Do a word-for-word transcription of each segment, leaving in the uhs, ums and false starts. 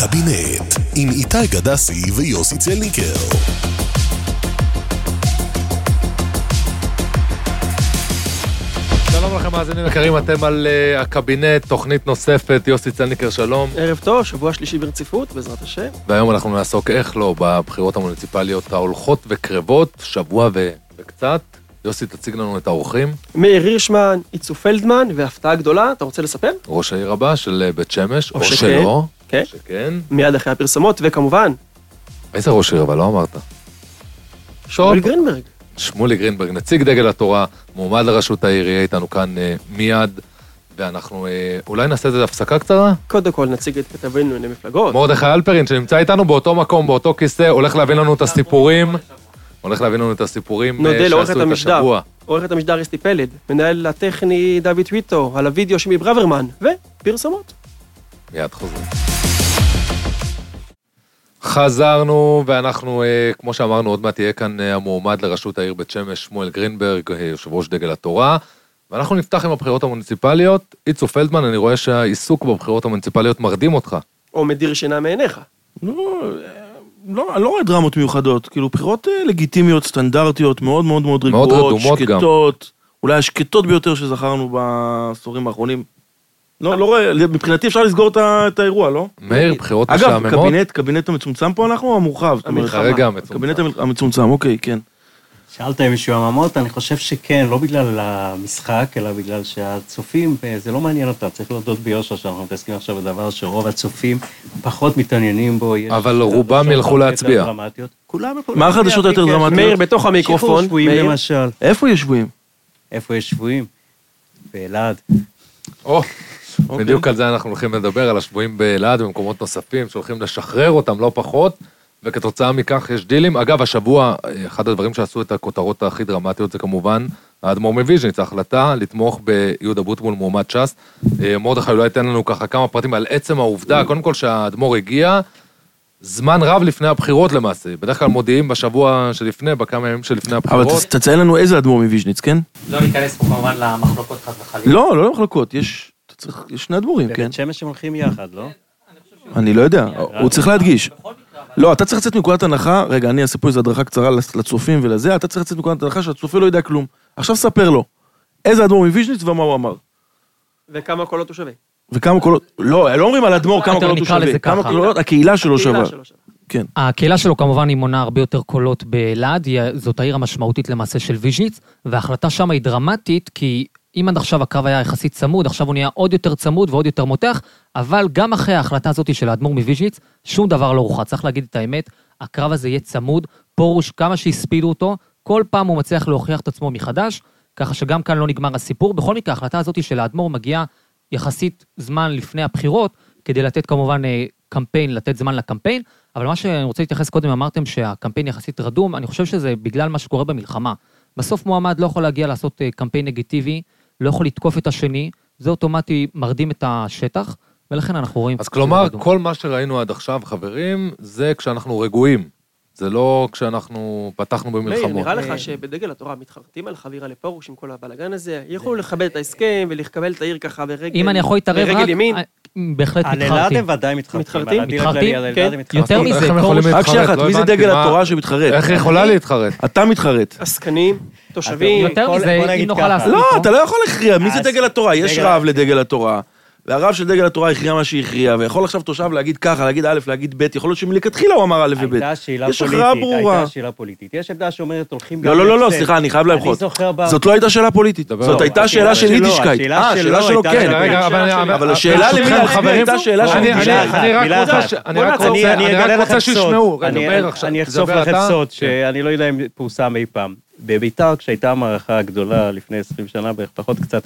הקבינט, עם איתי גדסי ויוסי צלניקר. שלום לכם מאזינים יקרים, אתם על uh, הקבינט, תוכנית נוספת, יוסי צלניקר, שלום. ערב טוב, שבוע שלישי ברציפות, בעזרת השם. והיום אנחנו נעסוק איך לא בבחירות המוניציפליות ההולכות וקרבות, שבוע ו... וקצת. יוסי, תציג לנו את האורחים. מאיר הירשמן, איצו פלדמן, והפתעה גדולה, אתה רוצה לספר? ראש העיר הבא של בית שמש, או, או שלא. כן. שכן. מיד אחרי הפרסומות, וכמובן... איזה ראש העיר הבא, לא אמרת? שמואל גרינברג. שמואל גרינברג, נציג דגל התורה, מועמד לראשות העיר, יהיה איתנו כאן אה, מיד, ואנחנו אה, אולי נעשה את זה הפסקה קצרה? קודם כל נציג את כתבינו לענייני מפלגות. מרדכי אלפרין, שנמצא איתנו באותו מקום, באותו כיסא, הולך להביא לנו את הסיפורים, הולך להביא לנו את הסיפורים שעשו את השבוע. עורכת המשדר אסתי פלד, מנהל הטכני דוד טוויטו, על הוידאו שמי ברוורמן, ופרסומות. מיד חוזרים. חזרנו, ואנחנו, כמו שאמרנו, עוד מעט תהיה כאן המועמד לראשות העיר בית שמש, שמואל גרינברג, יושב ראש דגל התורה, ואנחנו נפתח עם הבחירות המוניציפליות. איצו פלדמן, אני רואה שהעיסוק בבחירות המוניציפליות מרדים אותך. או מדיר שינה מעיניך. לא, לא, אני לא רואה דרמות מיוחדות, כאילו בחירות לגיטימיות, סטנדרטיות, מאוד מאוד מאוד רגועות, שקטות, אולי השקטות ביותר שזכרנו בעשורים האחרונים. לא, לא רואה, מבחינתי אפשר לסגור את האירוע, לא? מאיר, בחירות משעממות. אגב, קבינט, קבינט המצומצם פה אנחנו, המורחב? כרגע המצומצם. קבינט המצומצם, אוקיי, כן. שאלת אם משועממות, אני חושב שכן, לא בגלל המשחק, אלא בגלל שהצופים, זה לא מעניין אותם, צריך להודות ביושר שאנחנו מתעסקים עכשיו בדבר שרוב הצופים פחות מתעניינים בו. אבל רובם ילכו להצביע. מה החדשות היותר דרמטיות? מאיר, בתוך המיקרופון. שחרור שבויים למשל. איפה יש שבויים? איפה יש שבויים? באלעד. או, בדיוק על זה אנחנו הולכים לדבר, על השבויים באלעד ובמקומות נוספים, שהולכים לשחרר אותם לא פחות, וכתוצאה מכך יש דילים. אגב, השבוע, אחד הדברים שעשו את הכותרות הכי דרמטיות זה כמובן, האדמו"ר מוויז'ניץ, ההחלטה לתמוך ביהודה בוטבול מועמד ש"ס. מרדכי אולי ייתן לנו ככה כמה פרטים על עצם העובדה, קודם כל שהאדמו"ר הגיע זמן רב לפני הבחירות למעשה, בדרך כלל מודיעים בשבוע שלפני, בכמה ימים שלפני הבחירות. אבל תציין לנו איזה אדמו"ר מוויז'ניץ, כן? לא ניכנס פה כמובן למחלוקות חד וחלילה. לא, לא למחלוקות, יש שני אדמו"רים, כן? בבית שמש הם הולכים יחד, לא? אני לא יודע, הוא צריך להדגיש. לא, אתה צריך לצאת מנקודת הנחה, רגע, אני אעשה פה איזו הדרכה קצרה לצופים ולזה, אתה צריך לצאת מנקודת הנחה שהצופה לא יודע כלום. עכשיו ספר לו, איזה אדמו"ר מוויז'ניץ ומה הוא אמר. וכמה קולות הוא שווה. וכמה קולות, לא, לא אומרים על אדמו"ר כמה קולות הוא שווה, כמה קולות, הקהילה שלו שווה. כן. הקהילה שלו כמובן היא מונה הרבה יותר קולות באלעד, זאת העיר המשמעותית למעשה של ויז'ניץ, וההחלטה שם היא דרמטית, כי אם עד עכשיו הקרב היה יחסית צמוד, עכשיו הוא נהיה עוד יותר צמוד ועוד יותר מותח, אבל גם אחרי ההחלטה הזאת של האדמו"ר מוויז'ניץ, שום דבר לא רוחץ. צריך להגיד את האמת, הקרב הזה יהיה צמוד, פורוש כמה שהספידו אותו, כל פעם הוא מצליח להוכיח את עצמו מחדש, ככה שגם כאן לא נגמר הסיפור. בכל מקרה, ההחלטה הזאת של האדמו"ר מגיעה יחסית זמן לפני הבחירות, כדי לתת כמובן קמפיין, לתת זמן לקמפיין, אבל מה שאני רוצה להתייחס קודם, אמרתם שהקמפיין יחסית רדום, אני חושב שזה בגלל מה שקורה במלחמה. בסוף מועמד לא יכול להגיע לעשות קמפיין נגטיבי, לא יכול לתקוף את השני, זה אוטומטי מרדים את השטח, ולכן אנחנו רואים... אז כלומר, כל מה שראינו עד עכשיו, חברים, זה כשאנחנו רגועים. זה לא כשאנחנו פתחנו במלחמות. מאיר, נראה לך שבדגל התורה מתחרטים על חבירה לפרוש עם כל הבלגן הזה, יכולו לכבד את ההסכם ולכבל את העיר ככה ברגל ימין. אם אני יכול להתערב רק, בהחלט מתחרטים. על אלעד הם ודאי מתחרטים. מתחרטים? כן. יותר מזה, רק שאחת, מי זה דגל התורה שמתחרט? איך יכולה להתחרט? אתה מתחרט. עסקנים, תושבים. יותר מזה, אם נוכל לעשות... לא, אתה לא יכול להכריע, מי זה דגל התורה? יש רב לדגל התורה. והרב של דגל התורה הכריע מה שהכריע, ויכול עכשיו תושב להגיד ככה, להגיד א', להגיד ב', יכול להיות שמלכתחילה הוא אמר א' וב'. יש הכרעה ברורה. הייתה שאלה פוליטית. יש עמדה שאומרת, הולכים לא, לא, לא, לא, סליחה, אני חייב להמחות. זאת לא הייתה שאלה פוליטית. זאת הייתה שאלה של יידישקייט. אה, שאלה שלו כן. אבל השאלה למי הייתה שאלה של יידישקייט. אני רק רוצה שישמעו. אני אחשוף לכם סוד, שאני לא יודע אם פורסם אי פעם. בביתר, כשהייתה המערכה הגדולה לפני עשרים שנה, בערך פחות קצת,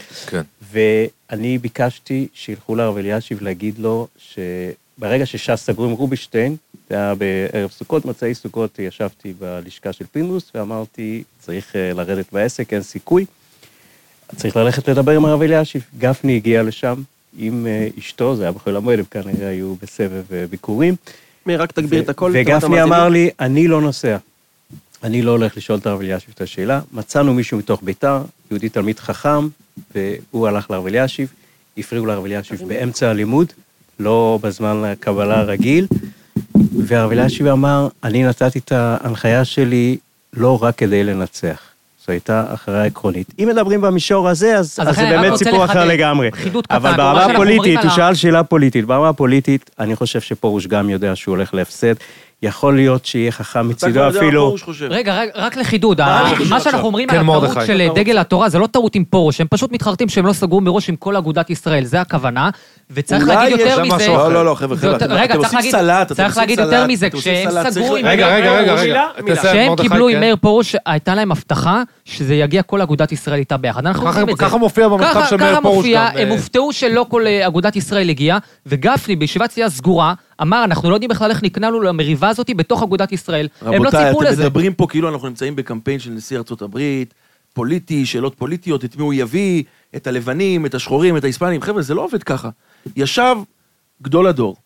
ואני ביקשתי שילכו לרב אלישיב להגיד לו, שברגע שש"ס סגרו עם רובינשטיין, זה היה בערב סוכות, מצאי סוכות, ישבתי בלשכה של פינדרוס, ואמרתי, צריך לרדת בעסק, אין סיכוי, צריך ללכת לדבר עם הרב אלישיב. גפני הגיע לשם עם אשתו, זה היה בכל המועד, הם כנראה היו בסבב ביקורים. מי, רק תגביר את הכל. וגפני אמר לי, אני לא נוסע. אני לא הולך לשאול את הרב אלישיב את השאלה, מצאנו מישהו מתוך ביתר, יהודי תלמיד חכם, והוא הלך לרב אלישיב, הפריעו לרב אלישיב באמצע הלימוד, לא בזמן הקבלה הרגיל, והרב אלישיב אמר, אני נתתי את ההנחיה שלי לא רק כדי לנצח. זו הייתה הכרעה עקרונית. אם מדברים במישור הזה, אז, אז, אז זה באמת סיפור אחר לגמרי. אבל ברמה הפוליטית, הוא שאל שאלה פוליטית, ברמה הפוליטית, אני חושב שפורוש גם יודע שהוא הולך להפסד, יכול להיות שיהיה חכם מצידו אפילו... רגע, רק לחידוד, מה שאנחנו אומרים על הטעות של דגל התורה, זה לא טעות עם פורוש, הם פשוט מתחרטים שהם לא סגרו מראש עם כל אגודת ישראל, זה הכוונה, וצריך להגיד יותר מזה... לא, לא, לא, חבר'ה, חבר'ה, רגע, צריך להגיד יותר מזה, כשהם סגרו עם... רגע, רגע, רגע, רגע. כשהם קיבלו עם מאיר פורוש, הייתה להם הבטחה שזה יגיע כל אגודת ישראל איתה ביחד. ככה מופיע במכתב של מאיר פורוש גם. הם הופתעו שלא כל אגודת ישראל הגיעה, וגפני בישיבת סיעה סגורה, אמר, אנחנו לא יודעים בכלל איך נקנענו למריבה הזאת בתוך אגודת ישראל. הם לא ציפו לזה. אתם מדברים פה כאילו אנחנו נמצאים בקמפיין של נשיא ארצות הברית, פוליטי, שאלות פוליטיות, את מי הוא יביא, את הלבנים, את השחורים, את ההיספנים. חבר'ה, זה לא עובד ככה. ישב גדול הדור,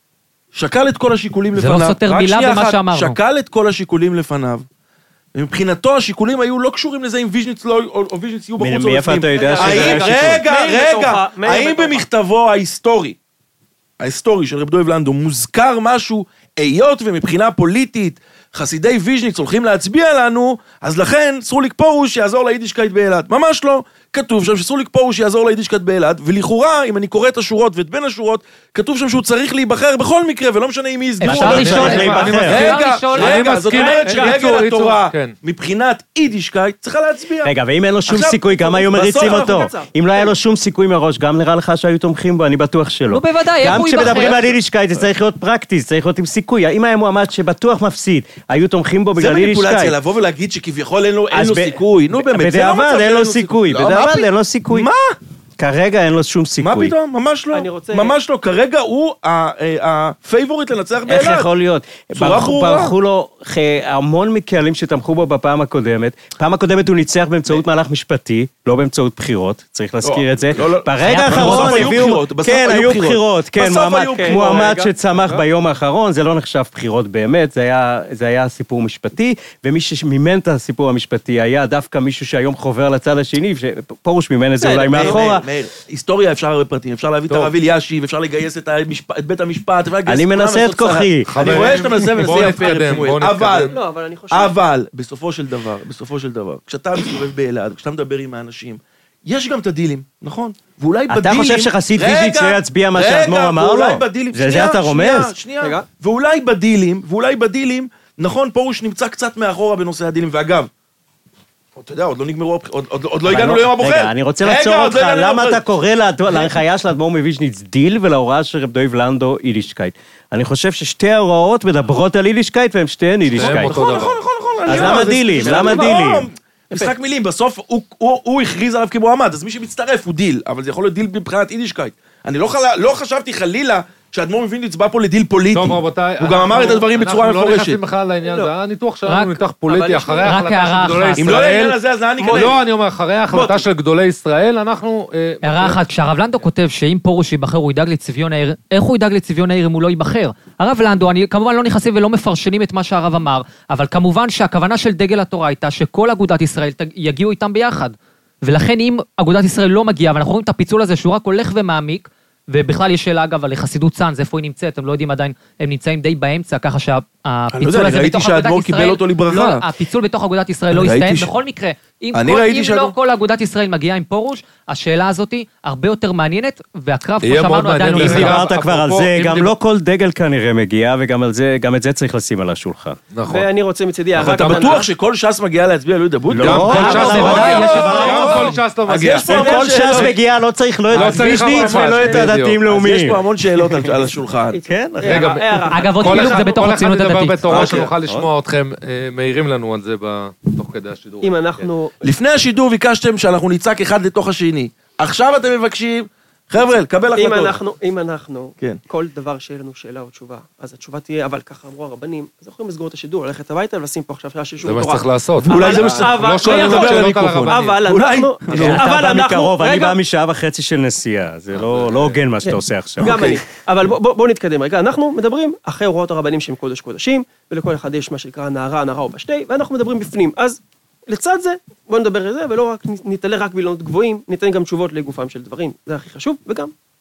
שקל את כל השיקולים לפניו. זה לא סותר מילה במה שאמרנו. שקל את כל השיקולים לפניו. ומבחינתו השיקולים היו לא קשורים לזה אם ויז'ניץ לא, או ויז'ניץ יהיו בחוץ או מאיפה אתה יודע שזה היה שיקול? רגע, רגע, האם במכתבו ההיסטורי, ההיסטורי של רב דוב לנדו, מוזכר משהו, היות ומבחינה פוליטית, חסידי ויז'ניץ הולכים להצביע לנו, אז לכן סרוליק פורוש יעזור ליידישקייט באילת. ממש לא. כתוב שם שסרוליק פורוש יעזור ליידישקייט באילת, ולכאורה, אם אני קורא את השורות ואת בין השורות, כתוב שם שהוא צריך להיבחר בכל מקרה, ולא משנה אם מי יסגרו. אפשר לשאול, רגע, רגע, זאת אומרת שדגל התורה, מבחינת יידישקייט, צריכה להצביע. רגע, ואם אין לו שום סיכוי, גם היו מריצים אותו. אם לא היה לו שום סיכוי מראש, גם נראה לך שהיו תומכים בו, אני בטוח שלא. נו בוודאי, איך הוא ייבחר? גם כשמדברים על יידישקייט, זה צריך להיות פרקטי, זה צריך להיות עם סיכוי. אם היה מועמד שבטוח מפסיד, היו תומכים בו בגלל יידישקייט. זה מניפולציה, לבוא ולהגיד שכביכול אין לו סיכוי. נו באמת, זה לא מצב בדיעבד אין לו סיכוי. בדיעבד אין לו סיכוי. מה? כרגע אין לו שום סיכוי. מה פתאום? ממש לא. ממש לא. כרגע הוא הפייבוריט לנצח באילת. איך יכול להיות? ברחו לו המון מקהלים שתמכו בו בפעם הקודמת. פעם הקודמת הוא ניצח באמצעות מהלך משפטי, לא באמצעות בחירות, צריך להזכיר את זה. ברגע האחרון הביאו... כן, היו בחירות. כן, מועמד שצמח ביום האחרון, זה לא נחשב בחירות באמת, זה היה סיפור משפטי, ומי שמימן את הסיפור המשפטי היה דווקא מישהו שהיום חובר לצד השני, שפורוש מימן את זה אולי מאחורה. מאיר, היסטוריה אפשר הרבה פרטים, אפשר להביא את הרב אלישיב, אפשר לגייס את בית המשפט, אני מנסה את כוחי. אני רואה שאתה מנסה ונסי יפה, אבל, אבל, בסופו של דבר, בסופו של דבר, כשאתה מסתובב באילת, כשאתה מדבר עם האנשים, יש גם את הדילים, נכון? ואולי בדילים... אתה חושב שחסיד ויז'ניץ לא יצביע מה שהאדמו"ר אמר לו? זה זה אתה רומז? שנייה, ואולי בדילים, ואולי בדילים, נכון, פורוש נמצא קצת מאחורה בנושא הדילים, ואגב, אתה יודע, עוד לא נגמרו, עוד לא הגענו ליום הבוחר. רגע, אני רוצה לעצור אותך, למה אתה קורא להנחיה של האדמו"ר מוויז'ניץ דיל, ולהוראה של רב דוב לנדו יידישקייט? אני חושב ששתי ההוראות מדברות על יידישקייט, והן שתיהן יידישקייט. נכון, נכון, נכון. אז למה דילים? למה דילים? משחק מילים, בסוף הוא הכריז עליו כמועמד, אז מי שמצטרף הוא דיל, אבל זה יכול להיות דיל מבחינת יידישקייט. אני לא חשבתי חלילה שהאדמו"ר מוויז'ניץ בא פה לדיל פוליטי. טוב, רבותיי. הוא גם אמר את הדברים בצורה מפורשת. אנחנו לא נכנסים בכלל לעניין, זה היה ניתוח שלנו, ניתוח פוליטי, אחרי ההחלטה של גדולי ישראל. אם לא לעניין הזה, אז אני כנראה. לא, אני אומר, אחרי ההחלטה של גדולי ישראל, אנחנו... הערה אחת, כשהרב לנדו כותב שאם פורוש ייבחר, הוא ידאג לצביון העיר, איך הוא ידאג לצביון העיר אם הוא לא ייבחר? הרב לנדו, אני כמובן לא נכנסים ולא מפרשנים את מה שהרב אמר, אבל כמובן שהכוונה של דגל התורה הייתה שכל אגודת ישראל יגיעו איתם ביחד. ולכן אם אגודת ישראל לא מגיעה, ואנחנו רואים את הפיצול הזה שהוא רק הולך ומעמיק, ובכלל יש שאלה אגב על חסידות צאנז, איפה היא נמצאת, הם לא יודעים עדיין, הם נמצאים די באמצע, ככה שהפיצול הזה בתוך אגודת ישראל, לא, הפיצול בתוך אגודת ישראל לא יסתיים, בכל מקרה, אם לא כל אגודת ישראל מגיעה עם פורוש, השאלה הזאת הרבה יותר מעניינת, והקרב כמו שאמרנו עדיין לא יסתיים. דיברת כבר על זה, גם לא כל דגל כנראה מגיע, וגם את זה צריך לשים על השולחן. נכון. ואני רוצה מצידי... אתה בטוח שכל ש"ס מגיע להצביע לא ידברות? לא, כל ש"ס מגיע, לא צריך לא את ויז'ניץ ולא את הדתיים לאומיים. יש פה המון שאלות על השולחן. כן, אגב, עוד פילוג זה בתוך הציונות הדתית. כל אחד ידבר בתורה שנוכל לשמוע אתכם, מעירים לנו על זה תוך כדי השידור. אם אנחנו... לפני השידור ביקשתם שאנחנו נצעק אחד לתוך השני. עכשיו אתם מבקשים, חבר'ה, קבל החלטות. אם אנחנו, אם אנחנו, כל דבר שיהיה לנו שאלה או תשובה, אז התשובה תהיה, אבל ככה אמרו הרבנים, אז יכולים לסגור את השידור, ללכת הביתה ולשים פה עכשיו שעה שישור תורה. זה מה שצריך לעשות. אולי זה מה שצריך, לא שואלים לדבר על המיקרופון. אבל אנחנו, אבל אנחנו, אני בא משעה וחצי של נסיעה, זה לא הוגן מה שאתה עושה עכשיו. גם אני, אבל בואו נתקדם רגע, אנחנו מדברים אחרי הוראות הרבנים שהם קודש קודשים, ולכל אחד יש מה שנקרא נערה, נערה או בשתי, ואנחנו מדברים בפנים. אז לצד זה, בואו נדבר על זה, ולא רק נתעלה רק בילונות גבוהים, ניתן גם תשובות לגופם של דברים, זה הכי חשוב, וגם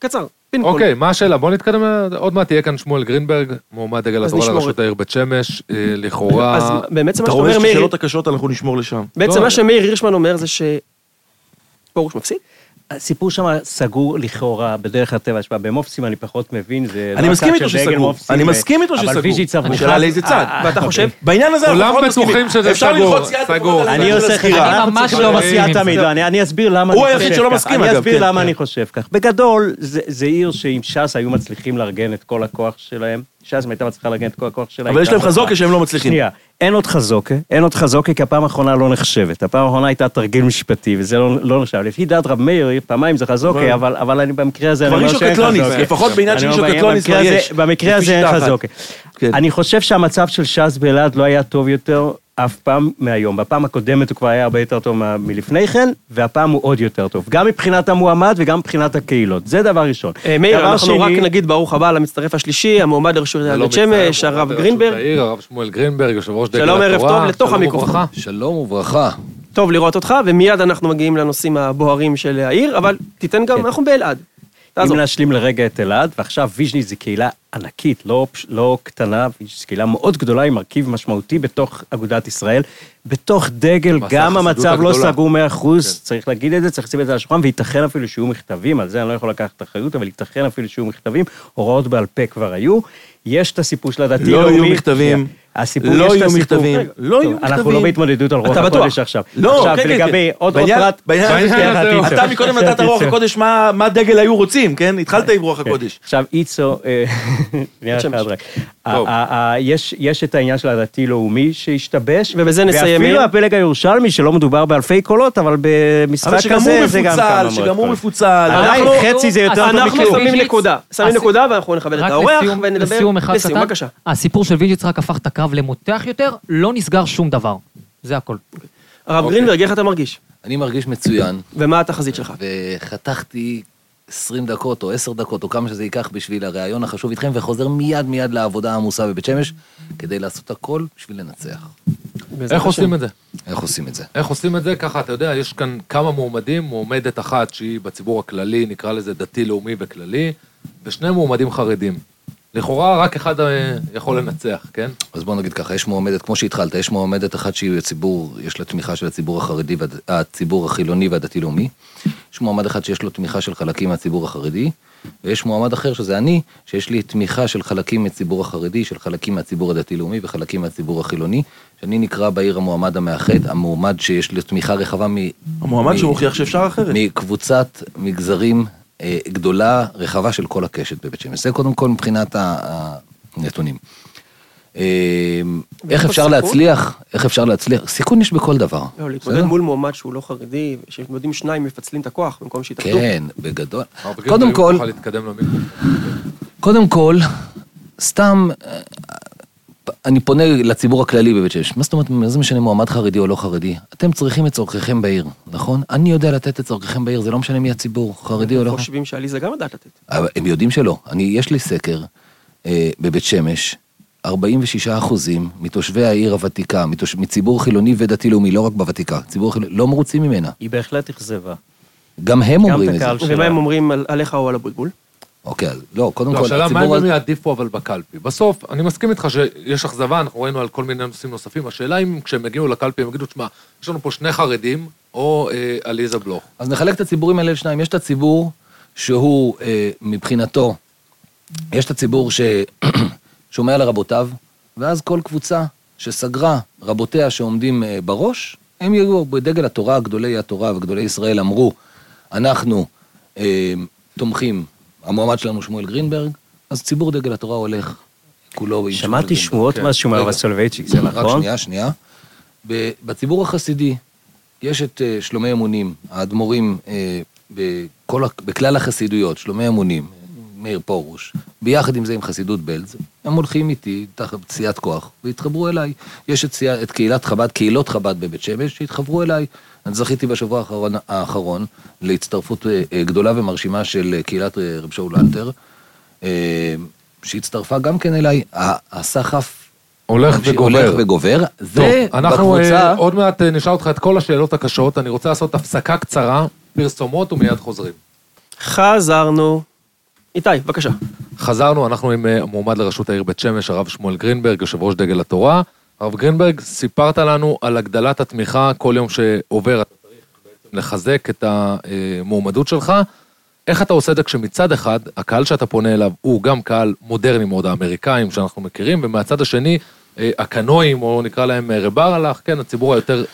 קצר, פינפון. אוקיי, מה השאלה? בוא נתקדם, עוד מעט תהיה כאן שמואל גרינברג, מועמד דגל התורה לראשות העיר בית שמש, לכאורה... אז באמת מה אתה שאתה רואה אומר, מאיר... ששאלות הקשות אנחנו נשמור לשם. בעצם מה שמאיר הירשמן אומר זה שפרוש מפסיד? הסיפור שם סגור לכאורה בדרך הטבע, שבה במופסים אני פחות מבין, זה... אני מסכים איתו שסגור, אני מסכים איתו שסגור. אבל ויז'יץ... השאלה לאיזה צד. ואתה חושב? בעניין הזה כולם בטוחים שזה סגור. אני עושה חקירה. אני ממש לא מסכים תמיד, אני אסביר למה אני חושב כך. הוא היחיד שלא מסכים, אגב. אני אסביר למה אני חושב כך. בגדול, זה עיר שעם ש"ס היו מצליחים לארגן את כל הכוח שלהם. ש"ס הייתה מצליחה לארגן את כל הכוח שלהם. אבל יש להם חזוקה שהם לא מצליחים. שנייה, אין עוד חזוקה, אין עוד חזוקה, כי הפעם האחרונה לא נחשבת. הפעם האחרונה הייתה תרגיל משפטי, וזה לא נחשב. לפי דעת רב מאיר, פעמיים זה חזוקה, אבל אני במקרה הזה... כבר אישו קטלוני, לפחות בעניין של אישו קטלוני כבר יש. במקרה הזה אין חזוקה. אני חושב שהמצב של ש"ס באלעד לא היה טוב יותר אף פעם מהיום. בפעם הקודמת הוא כבר היה הרבה יותר טוב מלפני כן, והפעם הוא עוד יותר טוב. גם מבחינת המועמד וגם מבחינת הקהילות. זה דבר ראשון. מאיר, אנחנו רק נגיד ברוך הבא למצטרף השלישי, המועמד לראשות העיר בית שמש, הרב גרינברג. הרב שמואל גרינברג, יושב ראש דגל שלום, התורה. ערב טוב, לתוך המיקרופון. שלום וברכה. טוב לראות אותך, ומיד אנחנו מגיעים לנושאים הבוערים של העיר, אבל תיתן גם, אנחנו באלעד. אם להשלים לרגע את אלעד, ועכשיו ויז'ניץ זו קהילה ענקית, לא, לא קטנה, זו קהילה מאוד גדולה, עם מרכיב משמעותי בתוך אגודת ישראל, בתוך דגל, גם המצב לא סגור מאה אחוז, כן. צריך להגיד את זה, צריך לשים את זה על השולחן, וייתכן אפילו שיהיו מכתבים, על זה אני לא יכול לקחת אחריות, אבל ייתכן אפילו שיהיו מכתבים, הוראות בעל פה כבר היו, יש את הסיפור של הדתי לא יהיו מכתבים, לא יהיו מכתבים, לא יהיו מכתבים. אנחנו לא בהתמודדות על רוח הקודש עכשיו. לא, עכשיו, ולגבי עוד פרט... אתה מקודם נתת רוח הקודש, מה דגל היו רוצים, כן? התחלת עם רוח הקודש. עכשיו, איצו... יש את העניין של הדתי-לאומי שהשתבש, ובזה נסיים. ואפילו הפלג הירושלמי, שלא מדובר באלפי קולות, אבל במשחק כזה זה גם כמה מאוד. שגם הוא מפוצל, עדיין חצי זה יותר טוב אנחנו שמים נקודה, שמים נקודה ואנחנו נכבד את האורח ונדבר. לסיום אחד קטן, הסיפור של ויז'ניץ רק הפך את הקו למותח יותר, לא נסגר שום דבר. זה הכל. הרב גרינברג, איך אתה מרגיש? אני מרגיש מצוין. ומה התחזית שלך? וחתכתי עשרים דקות או עשר דקות, או כמה שזה ייקח בשביל הרעיון החשוב איתכם, וחוזר מיד מיד לעבודה העמוסה בבית שמש, כדי לעשות הכל בשביל לנצח. איך עושים את זה? איך עושים את זה? איך עושים את זה? ככה, אתה יודע, יש כאן כמה מועמדים, מועמדת אחת שהיא בציבור הכללי, נקרא לזה דתי, לאומי וכללי, ושני מועמדים חרדים. לכאורה רק אחד יכול לנצח, כן? אז בוא נגיד ככה, יש מועמדת, כמו שהתחלת, יש מועמדת אחת שהיא ציבור, יש לה תמיכה של הציבור החרדי, הציבור החילוני והדתי-לאומי, יש מועמד אחד שיש לו תמיכה של חלקים מהציבור החרדי, ויש מועמד אחר שזה אני, שיש לי תמיכה של חלקים מהציבור החרדי, של חלקים מהציבור הדתי-לאומי וחלקים מהציבור החילוני, שאני נקרא בעיר המועמד המאחד, המועמד שיש לו תמיכה רחבה מ... המועמד שמוכיח שאפשר אחרת. מקבוצת מגזרים גדולה, רחבה של כל הקשת בבית שמש. זה קודם כל מבחינת הנתונים. איך אפשר להצליח? איך אפשר להצליח? סיכון יש בכל דבר. לא, להתמודד מול מועמד שהוא לא חרדי, שמתמודדים שניים מפצלים את הכוח במקום שיתאחדו. כן, בגדול. קודם כל, קודם כל, סתם, אני פונה לציבור הכללי בבית שמש. מה זאת אומרת, מה זה משנה מועמד חרדי או לא חרדי? אתם צריכים את צורככם בעיר, נכון? אני יודע לתת את צורככם בעיר, זה לא משנה מי הציבור, חרדי או לא. הם חושבים שעליזה גם יודעת לתת. הם יודעים שלא. אני, יש לי סקר בבית שמש, ארבעים ושישה אחוזים מתושבי העיר הוותיקה, מציבור חילוני ודתי-לאומי, לא רק בוותיקה, ציבור חילוני, לא מרוצים ממנה. היא בהחלט אכזבה. גם הם אומרים את זה. ומה הם אומרים עליך או על הבולבול? אוקיי, לא, קודם כל... לא, השאלה, מה הם יעדיפו אבל בקלפי? בסוף, אני מסכים איתך שיש אכזבה, אנחנו ראינו על כל מיני נושאים נוספים, השאלה אם כשהם הגיעו לקלפי, הם יגידו, תשמע, יש לנו פה שני חרדים, או עליזה בלוך. אז נחלק את הציבורים האלה לשניים. יש את הציבור שהוא מבחינתו, יש את הציבור ששומע לרבותיו, ואז כל קבוצה שסגרה רבותיה שעומדים בראש, הם יהיו בדגל התורה, גדולי התורה וגדולי ישראל אמרו, אנחנו תומכים, המועמד שלנו שמואל גרינברג, אז ציבור דגל התורה הולך כולו. שמעתי שמועות משהו מהרב סולובייצ'יק, זה נכון? רק שנייה, שנייה. בציבור החסידי יש את שלומי אמונים, האדמו"רים בכלל החסידויות, שלומי אמונים, מאיר פרוש, ביחד עם זה עם חסידות בלז, הם הולכים איתי תחת סיעת כוח, והתחברו אליי. יש את, את קהילת חב"ד, קהילות חב"ד בבית שמש, שהתחברו אליי. אני זכיתי בשבוע האחרון, האחרון להצטרפות גדולה ומרשימה של קהילת רב שאול אלתר, שהצטרפה גם כן אליי. הסחף הולך וגובר. הולך וגובר. טוב, אנחנו בקבוצה... עוד מעט נשאל אותך את כל השאלות הקשות, אני רוצה לעשות הפסקה קצרה, פרסומות ומיד חוזרים. חזרנו. איתי, בבקשה. חזרנו, אנחנו עם המועמד לראשות העיר בית שמש, הרב שמואל גרינברג, יושב ראש דגל התורה. הרב גרינברג, סיפרת לנו על הגדלת התמיכה כל יום שעובר, אתה צריך בעצם לחזק את המועמדות שלך. איך אתה עושה את זה כשמצד אחד, הקהל שאתה פונה אליו הוא גם קהל מודרני מאוד, האמריקאים שאנחנו מכירים, ומהצד השני, הקנואים, או נקרא להם רבר הלך, כן, הציבור היותר...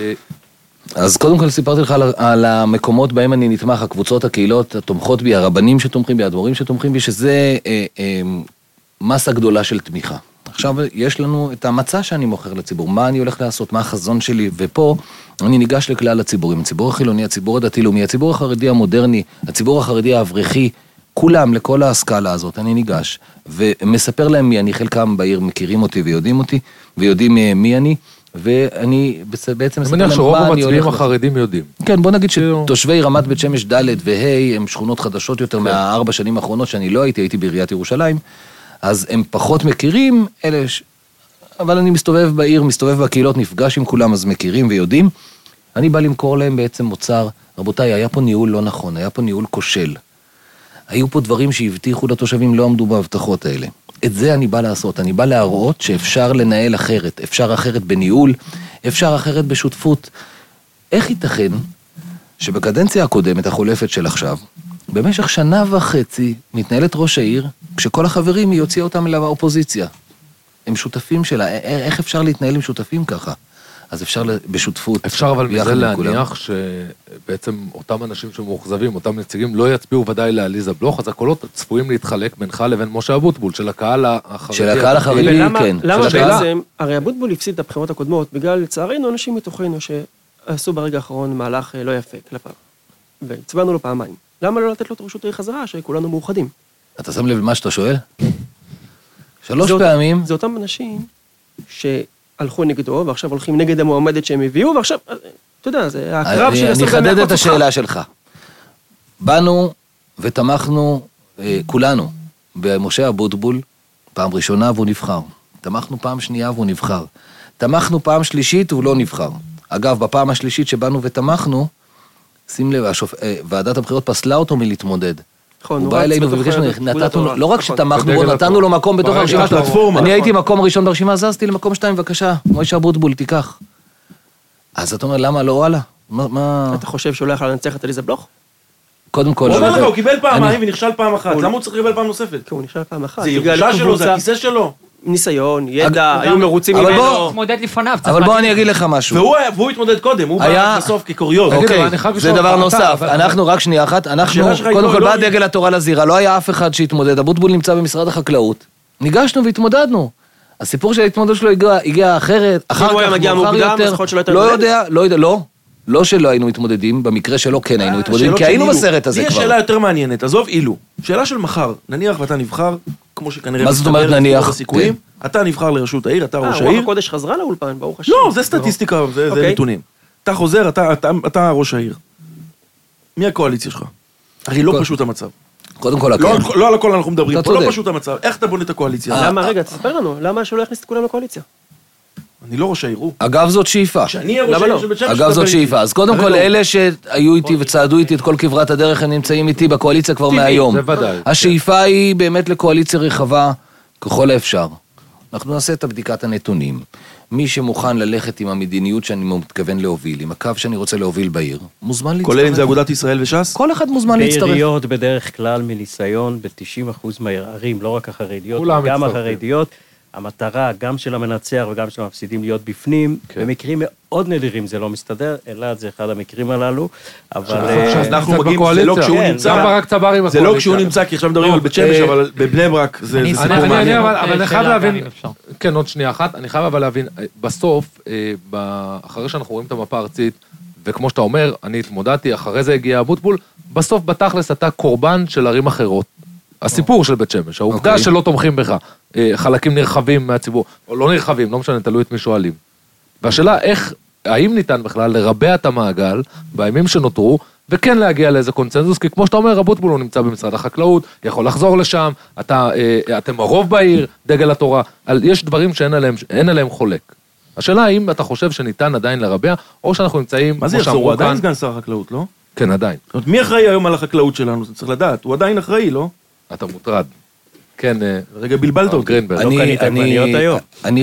אז קודם כל סיפרתי לך על, על המקומות בהם אני נתמך, הקבוצות, הקהילות, התומכות בי, הרבנים שתומכים בי, הדבורים שתומכים בי, שזה אה, אה, מסה גדולה של תמיכה. עכשיו יש לנו את המצע שאני מוכר לציבור, מה אני הולך לעשות, מה החזון שלי, ופה אני ניגש לכלל הציבורים, הציבור החילוני, הציבור הדתי-לאומי, הציבור החרדי המודרני, הציבור החרדי האברכי, כולם לכל ההשכלה הזאת, אני ניגש, ומספר להם מי אני, חלקם בעיר מכירים אותי ויודעים אותי, ויודעים מי אני, ואני בעצם מספר להם מה אני הולך... אני מניח שרוב המצביעים החרדים יודעים. כן, בוא נגיד שתושבי רמת בית שמש ד' וה' הם שכונות חדשות יותר מהארבע שנים האחרונות שאני לא הייתי, הייתי בעיריית ירושלים, אז הם פחות מכירים, אלה ש... אבל אני מסתובב בעיר, מסתובב בקהילות, נפגש עם כולם, אז מכירים ויודעים. אני בא למכור להם בעצם מוצר, רבותיי, היה פה ניהול לא נכון, היה פה ניהול כושל. היו פה דברים שהבטיחו לתושבים, לא עמדו בהבטחות האלה. את זה אני בא לעשות, אני בא להראות שאפשר לנהל אחרת, אפשר אחרת בניהול, אפשר אחרת בשותפות. איך ייתכן שבקדנציה הקודמת, החולפת של עכשיו, במשך שנה וחצי מתנהלת ראש העיר, כשכל החברים היא יוציאה אותם לאופוזיציה. הם שותפים שלה, איך אפשר להתנהל עם שותפים ככה? אז אפשר בשותפות. אפשר אבל מזה להניח שבעצם אותם אנשים שמאוכזבים, אותם נציגים, לא יצביעו ודאי לעליזה בלוך, אז הקולות צפויים להתחלק בינך לבין משה אבוטבול, של הקהל החרדי. של הקהל החרדי, כן. למה בעצם, הרי אבוטבול הפסיד את הבחירות הקודמות, בגלל לצערנו אנשים מתוכנו שעשו ברגע האחרון מהלך לא יפה כלפיו, והצבענו לו פעמיים. למה לא לתת לו את רשות העיר חזרה, שכולנו מאוחדים? אתה שם לב למה שאתה שואל? שלוש פעמים. זה אותם אנשים שהלכו נגדו, ועכשיו הולכים נגד המועמדת שהם הביאו, ועכשיו, אתה יודע, זה הקרב של... אני אחדד את השאלה שלך. באנו ותמכנו, כולנו, במשה אבוטבול, פעם ראשונה והוא נבחר. תמכנו פעם שנייה והוא נבחר. תמכנו פעם שלישית והוא לא נבחר. אגב, בפעם השלישית שבאנו ותמכנו, שים לב, ועדת הבחירות פסלה אותו מלהתמודד. הוא בא אלינו וביקש, לא רק שתמכנו בו, נתנו לו מקום בתוך הרשימה שלו. אני הייתי מקום ראשון ברשימה, זזתי למקום שתיים, בבקשה, משה אבוטבול, תיקח. אז אתה אומר, למה לא וואלה? אתה חושב שהוא לא יכול לנצח את עליזה בלוך? קודם כל... הוא אומר לך, הוא קיבל פעמיים ונכשל פעם אחת, למה הוא צריך לקבל פעם נוספת? כי הוא נכשל פעם אחת. זה ירושה שלו, זה הכיסא שלו. ניסיון, ידע, היו מרוצים ממנו. מתמודד לפניו. אבל בוא אני אגיד לך משהו. והוא התמודד קודם, הוא בא בסוף כקוריוז. אוקיי, זה דבר נוסף. אנחנו, רק שנייה אחת, אנחנו, קודם כל בא דגל התורה לזירה, לא היה אף אחד שהתמודד. אבוטבול נמצא במשרד החקלאות. ניגשנו והתמודדנו. הסיפור של ההתמודדות שלו הגיע אחרת, אחר כך, מאוחר יותר. לא יודע, לא יודע, לא. לא שלא היינו מתמודדים, במקרה שלו כן היינו מתמודדים, כי היינו בסרט הזה כבר. לי יש שאלה יותר מעניינת, עזוב אילו. שאלה של מחר, נניח ואתה נבחר, כמו שכנראה... מה זאת אומרת נניח? אתה נבחר לרשות העיר, אתה ראש העיר. רוח הקודש חזרה לאולפן, ברוך השם. לא, זה סטטיסטיקה, זה נתונים. אתה חוזר, אתה ראש העיר. מי הקואליציה שלך? הרי לא פשוט המצב. קודם כל, לא על הכל אנחנו מדברים, פה לא פשוט המצב. איך אתה בונה את הקואליציה? למה, רגע, תספר לנו, למה שהוא לא יכניס את כולם לקואליציה? אני לא ראש העיר, הוא. אגב, זאת שאיפה. כשאני אהיה ראש העיר של בית שמש, אגב, זאת שאיפה. אז קודם כל, אלה שהיו איתי וצעדו איתי את כל כברת הדרך, הם נמצאים איתי בקואליציה כבר מהיום. זה ודאי. השאיפה היא באמת לקואליציה רחבה ככל האפשר. אנחנו נעשה את הבדיקת הנתונים. מי שמוכן ללכת עם המדיניות שאני מתכוון להוביל, עם הקו שאני רוצה להוביל בעיר, מוזמן להצטרף. כולל אם זה אגודת ישראל וש"ס? כל אחד מוזמן להצטרף. בעיריות בדרך כלל מניסיון ב-תשעים אחוז מהערים, לא רק החרדיות, גם החרדיות. המטרה, גם של המנצח וגם של המפסידים להיות בפנים, במקרים מאוד נדירים זה לא מסתדר, אלא זה אחד המקרים הללו, אבל... אנחנו מגיעים, זה לא כשהוא נמצא, זה לא כשהוא נמצא, כי עכשיו מדברים על בית שמש, אבל בבני ברק זה סיפור מעניין. אבל אני חייב להבין, כן, עוד שנייה אחת, אני חייב אבל להבין, בסוף, אחרי שאנחנו רואים את המפה הארצית, וכמו שאתה אומר, אני התמודדתי, אחרי זה הגיע אבוטבול, בסוף בתכלס אתה קורבן של ערים אחרות. הסיפור של בית שמש, העובדה שלא תומכים בך, חלקים נרחבים מהציבור, או לא נרחבים, לא משנה, תלוי את מי שואלים. והשאלה, איך, האם ניתן בכלל לרבע את המעגל בימים שנותרו, וכן להגיע לאיזה קונצנזוס, כי כמו שאתה אומר, אבוטבול הוא נמצא במשרד החקלאות, יכול לחזור לשם, אתה, אתם הרוב בעיר, דגל התורה, יש דברים שאין עליהם, אין עליהם חולק. השאלה, האם אתה חושב שניתן עדיין לרבע, או שאנחנו נמצאים... מה זה יחזור? הוא עדיין סגן שר החקלאות, לא? כן, עדיין. מי אחראי היום על החקלאות שלנו? זה צריך לדעת. הוא עדיין אחראי, לא? אתה מוטרד. כן, רגע בלבלת אותי. גרינברג. לא קנית עגבניות היום.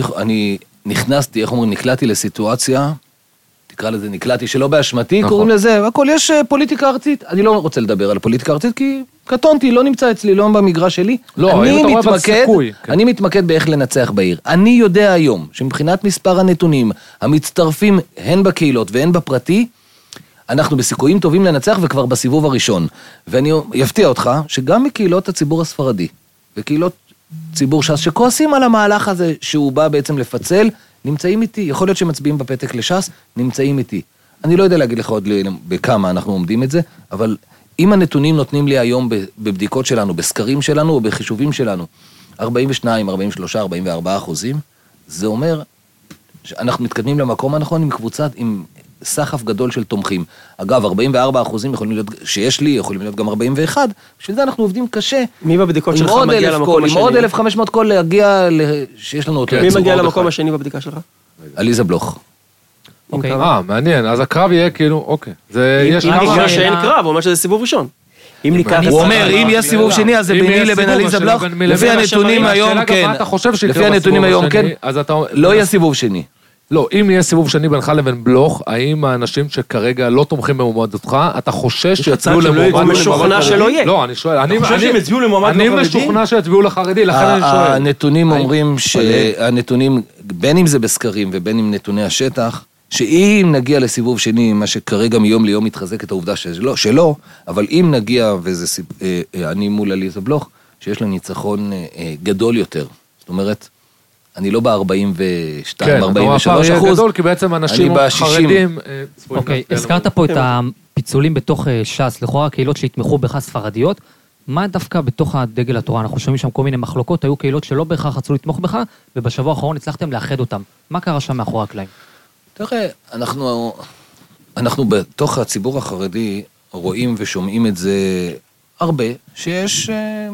אני נכנסתי, איך אומרים, נקלעתי לסיטואציה, תקרא לזה נקלעתי שלא באשמתי, קוראים לזה, הכל יש פוליטיקה ארצית. אני לא רוצה לדבר על פוליטיקה ארצית, כי קטונתי, לא נמצא אצלי, לא במגרש שלי. לא, אני מתמקד, אני מתמקד באיך לנצח בעיר. אני יודע היום, שמבחינת מספר הנתונים, המצטרפים הן בקהילות והן בפרטי, אנחנו בסיכויים טובים לנצח וכבר בסיבוב הראשון. ואני יפתיע אותך, שגם מקהילות הציבור הספרדי, וקהילות ציבור ש"ס, שכועסים על המהלך הזה, שהוא בא בעצם לפצל, נמצאים איתי. יכול להיות שמצביעים בפתק לש"ס, נמצאים איתי. אני לא יודע להגיד לך עוד בכמה אנחנו עומדים את זה, אבל אם הנתונים נותנים לי היום בבדיקות שלנו, בסקרים שלנו או בחישובים שלנו, ארבעים ושתיים, ארבעים ושלוש, ארבעים וארבעה אחוזים, זה אומר שאנחנו מתקדמים למקום הנכון עם קבוצת, עם סחף גדול של תומכים. אגב, ארבעים וארבעה אחוזים יכולים להיות, שיש לי, יכולים להיות גם ארבעים ואחת, בשביל זה אנחנו עובדים קשה. מי בבדיקות שלך מגיע למקום השני? עם עוד אלף וחמש מאות קול להגיע, שיש לנו אותו. מי מגיע למקום השני בבדיקה שלך? עליזה בלוך. אוקיי. אה, מעניין, אז הקרב יהיה כאילו, אוקיי. זה יש כמה... אם נקרא שאין קרב, הוא אומר שזה סיבוב ראשון. הוא אומר, אם יש סיבוב שני, אז זה ביני לבין עליזה בלוך. לפי הנתונים היום, כן. לפי הנתונים היום, כן. לא יהיה סיבוב שני. לא, אם יהיה סיבוב שני בינך לבין בלוך, האם האנשים שכרגע לא תומכים במועמדותך, אתה חושש שיצביעו למועמד... הוא משוכנע שלא יהיה. לא, אני שואל, אני חושב שהם יצביעו למועמד לא חרדי? אני משוכנע שיצביעו לחרדי, לכן אני שואל. הנתונים אומרים שהנתונים, בין אם זה בסקרים ובין אם נתוני השטח, שאם נגיע לסיבוב שני, מה שכרגע מיום ליום מתחזק את העובדה שלא, אבל אם נגיע, וזה אני מול עליזה בלוך, שיש לה ניצחון גדול יותר. זאת אומרת, אני לא ב-ארבעים ושתיים, ארבעים ושלוש אחוז. כן, גדול, כי בעצם אנשים חרדים... אוקיי, הזכרת פה את הפיצולים בתוך ש"ס, לכאורה הקהילות שהתמכו בך ספרדיות, מה דווקא בתוך הדגל התורה? אנחנו שומעים שם כל מיני מחלוקות, היו קהילות שלא בהכרח רצו לתמוך בך, ובשבוע האחרון הצלחתם לאחד אותם. מה קרה שם מאחורי הקלעים? תראה, אנחנו, אנחנו בתוך הציבור החרדי רואים ושומעים את זה הרבה, שיש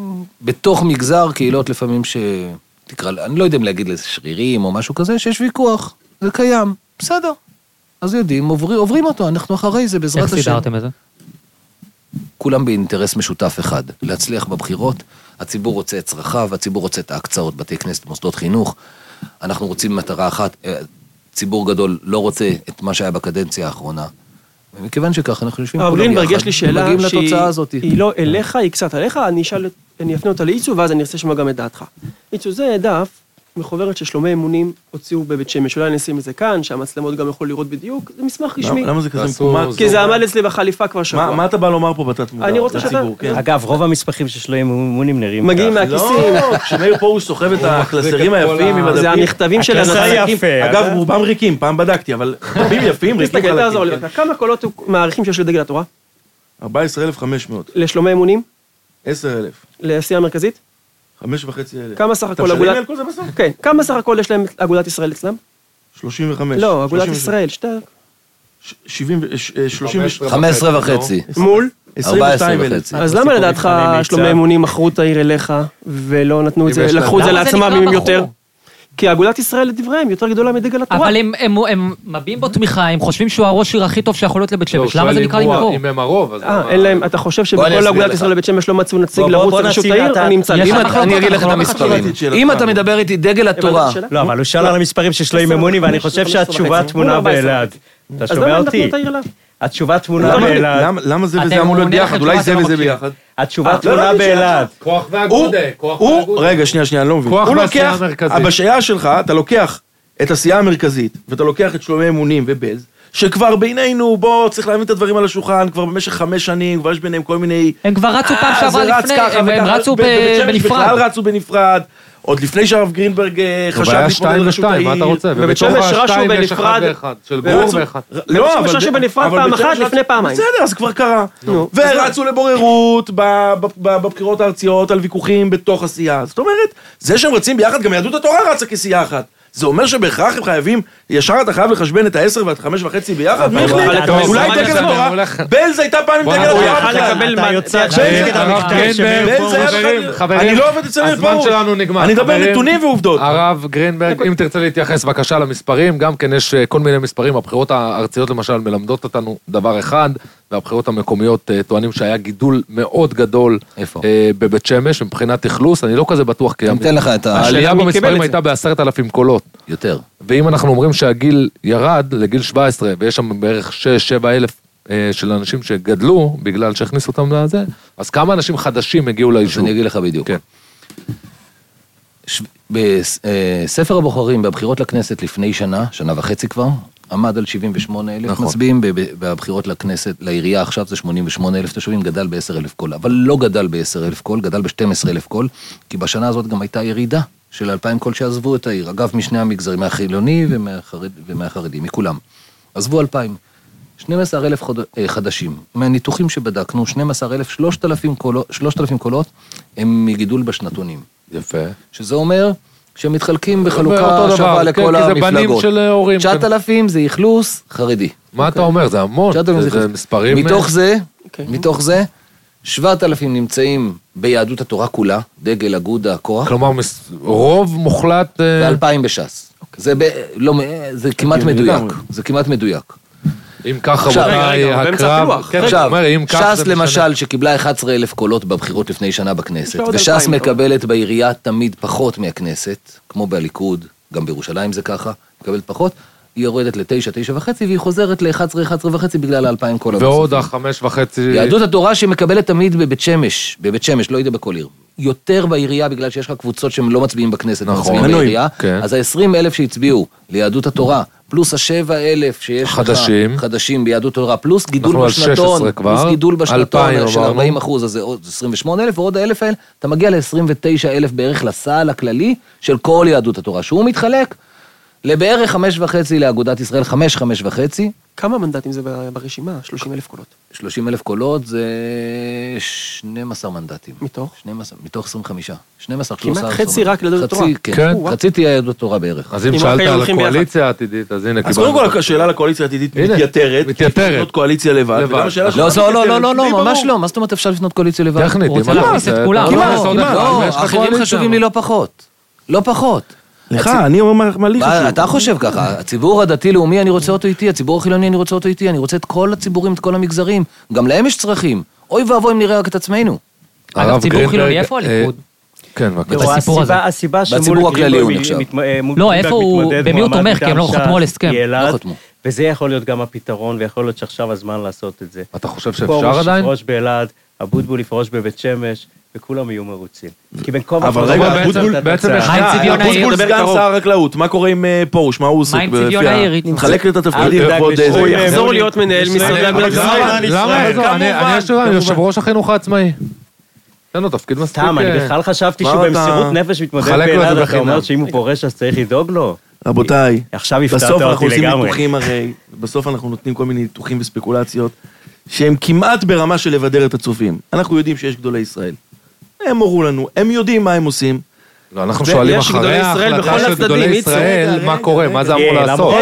בתוך מגזר קהילות לפעמים ש... תקרא, אני לא יודע אם להגיד לזה שרירים או משהו כזה, שיש ויכוח, זה קיים, בסדר. אז יודעים, עוברים, עוברים אותו, אנחנו אחרי זה בעזרת השם. איך סידרתם את זה? כולם באינטרס משותף אחד, להצליח בבחירות, הציבור רוצה את צרכיו, הציבור רוצה את ההקצאות, בתי כנסת, מוסדות חינוך, אנחנו רוצים מטרה אחת, ציבור גדול לא רוצה את מה שהיה בקדנציה האחרונה, ומכיוון שכך אנחנו יושבים כולם יחד, גרינברג, יש לי שאלה שהיא לא אליך, היא קצת עליך, אני אשאל, אני אפנה אותה לאיצו, ואז אני ארצה לשמוע גם את דעתך. איצו, זה דף מחוברת ששלומי אמונים הוציאו בבית שמש, אולי נשים את זה כאן, שהמצלמות גם יכול לראות בדיוק, זה מסמך רשמי. למה זה כזה מקומט? כי זה עמד אצלי בחליפה כבר שבוע. מה אתה בא לומר פה בתת מודע? אני רוצה שאתה... אגב, רוב המסמכים של שלומי אמונים נראים מגיעים מהכיסים. לא, כשמאיר פרוש סוחב את הקלסרים היפים עם הדפים. זה המכתבים של הנצחים. אגב, רובם ריקים, פעם בדקתי, אבל דפים יפים, ריקים חלקים. כמה קולות מעריכים שיש לדגל התורה? ארבעה עשר אלף וחמש מאות. לשלומי אמונים? עשר אלף. לעשייה המרכזית? חמש וחצי אלף. כמה סך הכל אגודת... אתה משלם על כל זה בסוף? כן. כמה סך הכל יש להם אגודת ישראל אצלם? שלושים וחמש. לא, אגודת ישראל, שתי... שבעים... שלושים... חמש עשרה וחצי. מול? עשרים ושתיים אלף. אז למה לדעתך שלומי אמונים מכרו את העיר אליך, ולא נתנו את זה, לקחו את זה לעצמם עם יותר? כי אגודת ישראל לדבריהם יותר גדולה מדגל התורה. אבל הם מביעים בו תמיכה, הם חושבים שהוא הראש עיר הכי טוב שיכול להיות לבית שמש. למה זה נקרא למכור? אם הם הרוב, אז... אה, אין להם, אתה חושב שבכל אגודת ישראל לבית שמש לא מצאו נציג לרוץ לרשות העיר? אני אמצא. אני אגיד לך את המספרים. אם אתה מדבר איתי דגל התורה... לא, אבל הוא שאל על המספרים של שלומי אמונים, ואני חושב שהתשובה תמונה באלעד. אתה שומע אותי? התשובה תמונה באלעד. למה זה וזה אמור להיות ביחד? אולי זה וזה ביחד. התשובה תמונה באלעד. כוח והגודה, כוח והגודה. רגע, שנייה, שנייה, אני לא מבין. כוח והסיעה המרכזית. בשעה שלך, אתה לוקח את הסיעה המרכזית, ואתה לוקח את שלומי אמונים ובז, שכבר בינינו, בוא, צריך להבין את הדברים על השולחן, כבר במשך חמש שנים, כבר יש ביניהם כל מיני... הם כבר רצו פעם שעברה לפני, הם רצו בנפרד. בכלל רצו בנפרד. עוד לפני שהרב גרינברג חשב להתמודד לראשות העיר. מה אתה רוצה? ובית שמש רשו בנפרד. של גור ואחד. לא, אבל... רשו בנפרד פעם אחת לפני פעמיים. בסדר, אז כבר קרה. ורצו לבוררות בבחירות הארציות על ויכוחים בתוך הסיעה. זאת אומרת, זה שהם רצים ביחד, גם יהדות התורה רצה כסיעה אחת. זה אומר שבהכרח הם חייבים, ישר אתה חייב לחשבן את העשר ואת חמש וחצי ביחד? מי החליט? אולי דגל התורה? בלז הייתה פעם עם דגל התורה. אני לא עובד אצל פרוש. אני מדבר נתונים ועובדות. הרב גרינברג, אם תרצה להתייחס בבקשה למספרים, גם כן יש כל מיני מספרים, הבחירות הארציות למשל מלמדות אותנו דבר אחד, והבחירות המקומיות טוענים שהיה גידול מאוד גדול. איפה? בבית שמש, מבחינת אכלוס, אני לא כזה בטוח, כי העלייה במספרים הייתה בעשרת אלפים קולות. יותר. ואם אנחנו אומרים שהגיל ירד לגיל שבע עשרה, ויש שם בערך שש שבע אלף של אנשים שגדלו, בגלל שהכניסו אותם לזה, אז כמה אנשים חדשים הגיעו ליישוב? אני אגיד לך בדיוק. כן. בספר הבוחרים, בבחירות לכנסת לפני שנה, שנה וחצי כבר, עמד על שבעים ושמונה אלף נכון. מצביעים, בבחירות לכנסת, לעירייה עכשיו זה שמונים ושמונה אלף תושבים, גדל ב-עשרה אלף קול, אבל לא גדל ב-עשרה אלף קול, גדל ב-שנים עשר אלף קול, כי בשנה הזאת גם הייתה ירידה של אלפיים קול שעזבו את העיר, אגב משני המגזרים, מהחילוני ומהחרד, ומהחרדי, מכולם. עזבו אלפיים. שנים עשר אלף חדשים. מהניתוחים שבדקנו, שנים עשר אלף, שלושת אלפים קולות, שלושת אלפים קולות הם מגידול בשנתונים. יפה. שזה אומר שמתחלקים בחלוקה שווה לכל המפלגות. תשעת אלפים זה אכלוס חרדי. מה אתה אומר? זה המון. זה מספרים... מתוך זה, מתוך זה, שבעת אלפים נמצאים ביהדות התורה כולה, דגל, אגודה, כוח. כלומר, רוב מוחלט... ואלפיים בש"ס. זה כמעט מדויק. זה כמעט מדויק. אם ככה, רבותיי, הקרב... עכשיו, ש"ס למשל שקיבלה אחד עשר אלף קולות בבחירות לפני שנה בכנסת, וש"ס מקבלת בעירייה תמיד פחות מהכנסת, כמו בליכוד, גם בירושלים זה ככה, מקבלת פחות, היא יורדת לתשע, תשע וחצי, והיא חוזרת ל-אחד עשר, אחד עשר וחצי בגלל האלפיים קולות. ועוד החמש וחצי... יהדות התורה שמקבלת תמיד בבית שמש, בבית שמש, לא יודע בכל עיר. יותר בעירייה, בגלל שיש לך קבוצות שהם לא מצביעים בכנסת, מצביעים בעירייה, אז ה-עשרים אלף שהצביעו ליהדות התורה, פלוס ה-שבע אלף שיש לך חדשים ביהדות התורה, פלוס גידול בשנתון, פלוס גידול בשנתון של ארבעים אחוז, אז זה עוד עשרים ושמונה אלף, ועוד האלף האלה, אתה מגיע ל-עשרים ותשע אלף בערך לסל הכללי של כל יהדות התורה, שהוא מתחלק לבערך חמש וחצי לאגודת ישראל, חמש, חמש וחצי. כמה מנדטים זה ברשימה? שלושים אלף קולות. שלושים אלף קולות זה שנים עשר מנדטים. מתוך? שנים עשר, מתוך עשרים וחמישה. שנים עשר, כמעט חצי רק ליהדות התורה. כן, חצי תהיה יהדות התורה בערך. אז אם שאלת על הקואליציה העתידית, אז הנה קיבלנו. אז קודם כל השאלה לקואליציה העתידית מתייתרת. מתייתרת. לבנות קואליציה לבד. לא, לא, לא, לא, לא, ממש לא. מה זאת אומרת אפשר לבנות קואליציה לבד? טכנית. הוא רוצה להכניס את כולם. לא, אחרים חשובים לי לא פחות. לא פחות. לך, אני אומר מה לי חשוב. אתה חושב ככה, הציבור הדתי-לאומי אני רוצה אותו איתי, הציבור החילוני אני רוצה אותו איתי, אני רוצה את כל הציבורים, את כל המגזרים, גם להם יש צרכים. אוי ואבוי אם נראה רק את עצמנו. אגב, ציבור חילוני, איפה הליכוד? כן, בסיפור הזה. הסיבה בציבור הכללי הוא נחשב. לא, איפה הוא, במי הוא תומך, כי הם לא חתמו על הסכם. וזה יכול להיות גם הפתרון, ויכול להיות שעכשיו הזמן לעשות את זה. אתה חושב שאפשר עדיין? פרוש באלעד, אבוטבול יפרוש בבית שמש, וכולם יהיו מרוצים. כי בין כה אבל רגע, אבוטבול סגן שר החקלאות, מה קורה עם פרוש? מה הוא עושה? מה עם צביון העיר? מחלק את התפקידים. הוא יחזור להיות מנהל משרד להגנת ישראל. למה? אני יושב ראש החינוך העצמאי. אין לו תפקיד מספיק. סתם, אני בכלל חשבתי שהוא במסירות נפש מתמודד באלעד, אתה אומר שאם הוא פורש אז צריך לדאוג לו. רבותיי, עכשיו הפתעת אותי לגמרי. בסוף אנחנו נותנים כל מיני ניתוחים וספקולציות, שהם כמעט ברמה של לבדר את הצופים. אנחנו יודעים שיש גדולי ישראל. הם הורו לנו, הם יודעים מה הם עושים. לא, אנחנו שואלים אחרי ההחלטה של גדולי ישראל, מה קורה, מה זה אמור לעשות.